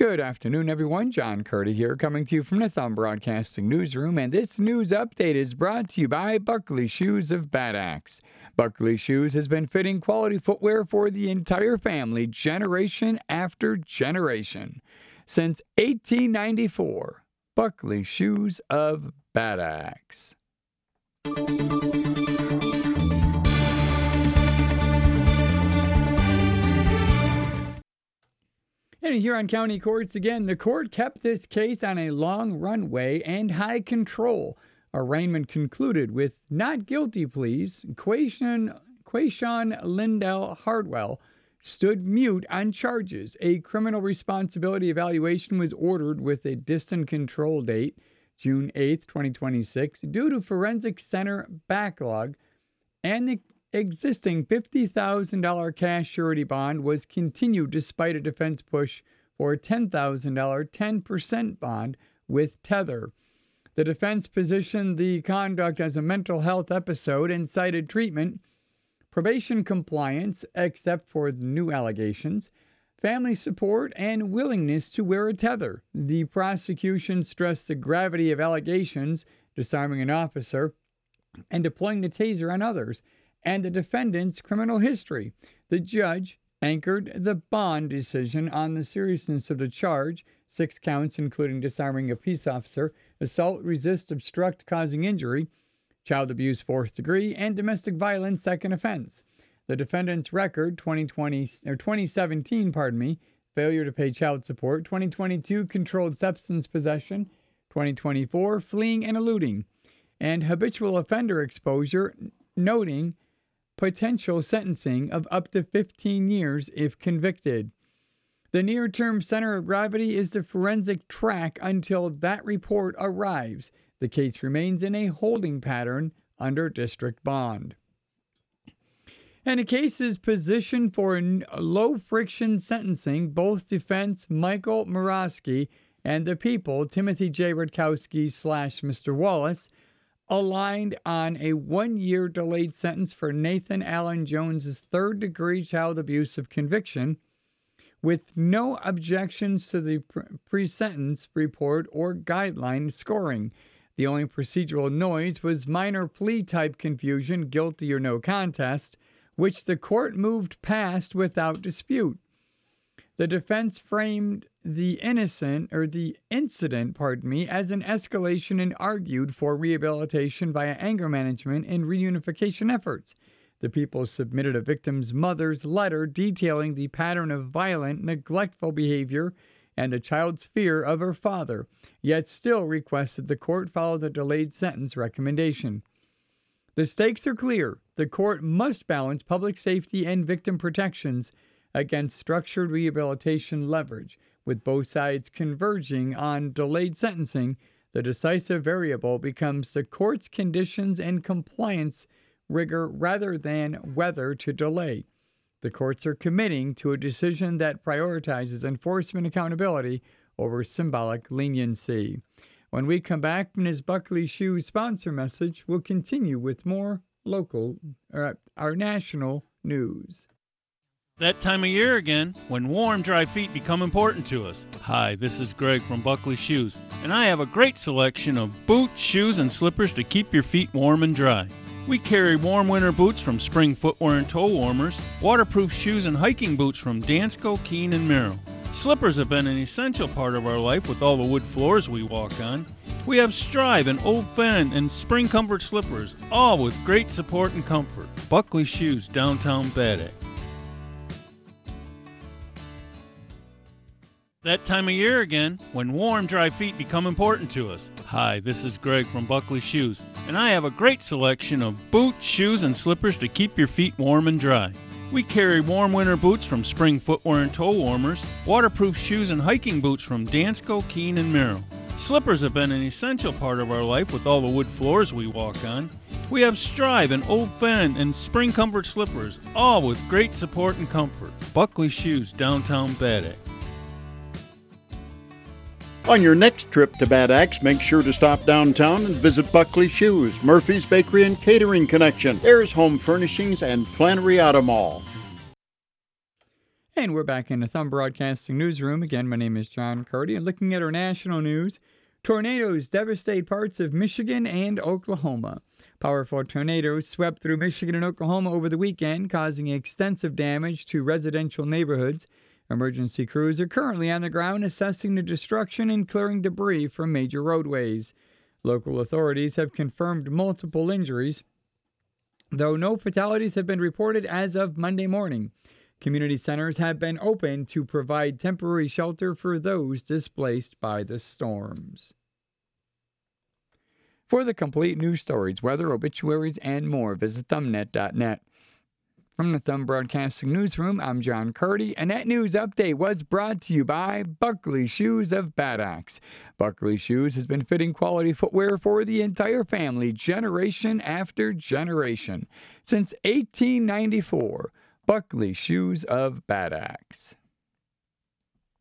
Good afternoon, everyone. John Curdy here, coming to you from the Thumb Broadcasting Newsroom, and this news update is brought to you by Buckley Shoes of Bad Axe. Buckley Shoes has been fitting quality footwear for the entire family, generation after generation. Since 1894, Buckley Shoes of Bad Axe. And in Huron County Courts again, the court kept this case on a long runway and high control. Arraignment concluded with not guilty pleas. Quayshawn Lindell Hardwell stood mute on charges. A criminal responsibility evaluation was ordered with a distant control date, June 8, 2026, due to Forensic Center backlog, and the existing $50,000 cash surety bond was continued despite a defense push for a $10,000 10% bond with Tether. The defense positioned the conduct as a mental health episode and cited treatment, probation compliance, except for the new allegations, family support, and willingness to wear a tether. The prosecution stressed the gravity of allegations, disarming an officer, and deploying the taser on others, and the defendant's criminal history. The judge anchored the bond decision on the seriousness of the charge, 6 counts including disarming a peace officer, assault, resist, obstruct, causing injury, child abuse 4th degree, and domestic violence 2nd offense. The defendant's record, 2017, failure to pay child support, 2022, controlled substance possession, 2024, fleeing and eluding, and habitual offender exposure, noting potential sentencing of up to 15 years if convicted. The near-term center of gravity is the forensic track until that report arrives. The case remains in a holding pattern under district bond. And the case is positioned for low-friction sentencing. Both defense Michael Murawski and the people, Timothy J. Rutkowski / Mr. Wallace, aligned on a 1-year delayed sentence for Nathan Allen Jones's 3rd-degree child abuse of conviction, with no objections to the pre-sentence report or guideline scoring. The only procedural noise was minor plea-type confusion, guilty or no contest, which the court moved past without dispute. The defense framed the incident, as an escalation and argued for rehabilitation via anger management and reunification efforts. The people submitted a victim's mother's letter detailing the pattern of violent, neglectful behavior and the child's fear of her father, yet still requested the court follow the delayed sentence recommendation. The stakes are clear. The court must balance public safety and victim protections against structured rehabilitation leverage. With both sides converging on delayed sentencing, the decisive variable becomes the court's conditions and compliance rigor rather than whether to delay. The courts are committing to a decision that prioritizes enforcement accountability over symbolic leniency. When we come back from his Buckley Shoes sponsor message, we'll continue with more our national news. That time of year again, when warm, dry feet become important to us. Hi, this is Greg from Buckley Shoes, and I have a great selection of boots, shoes, and slippers to keep your feet warm and dry. We carry warm winter boots from Spring Footwear and Toe Warmers, waterproof shoes and hiking boots from Dansko, Keene, and Merrill. Slippers have been an essential part of our life with all the wood floors we walk on. We have Strive and Old Fenn and Spring Comfort slippers, all with great support and comfort. Buckley Shoes, downtown Bad Axe. That time of year again, when warm, dry feet become important to us. Hi, this is Greg from Buckley Shoes, and I have a great selection of boots, shoes, and slippers to keep your feet warm and dry. We carry warm winter boots from Spring Footwear and Toe Warmers, waterproof shoes and hiking boots from Dansko, Keene, and Merrill. Slippers have been an essential part of our life with all the wood floors we walk on. We have Strive and Old Fenn and Spring Comfort slippers, all with great support and comfort. Buckley Shoes, downtown Bad Axe. On your next trip to Bad Axe, make sure to stop downtown and visit Buckley Shoes, Murphy's Bakery and Catering Connection, Ayers Home Furnishings, and Flannery Auto Mall. And we're back in the Thumb Broadcasting newsroom. Again, my name is John Carty. And looking at our national news, tornadoes devastate parts of Michigan and Oklahoma. Powerful tornadoes swept through Michigan and Oklahoma over the weekend, causing extensive damage to residential neighborhoods. Emergency crews are currently on the ground assessing the destruction and clearing debris from major roadways. Local authorities have confirmed multiple injuries, though no fatalities have been reported as of Monday morning. Community centers have been opened to provide temporary shelter for those displaced by the storms. For the complete news stories, weather, obituaries, and more, visit thumbnet.net. From the Thumb Broadcasting Newsroom, I'm John Carty, and that news update was brought to you by Buckley Shoes of Bad Axe. Buckley Shoes has been fitting quality footwear for the entire family, generation after generation. Since 1894, Buckley Shoes of Bad Axe.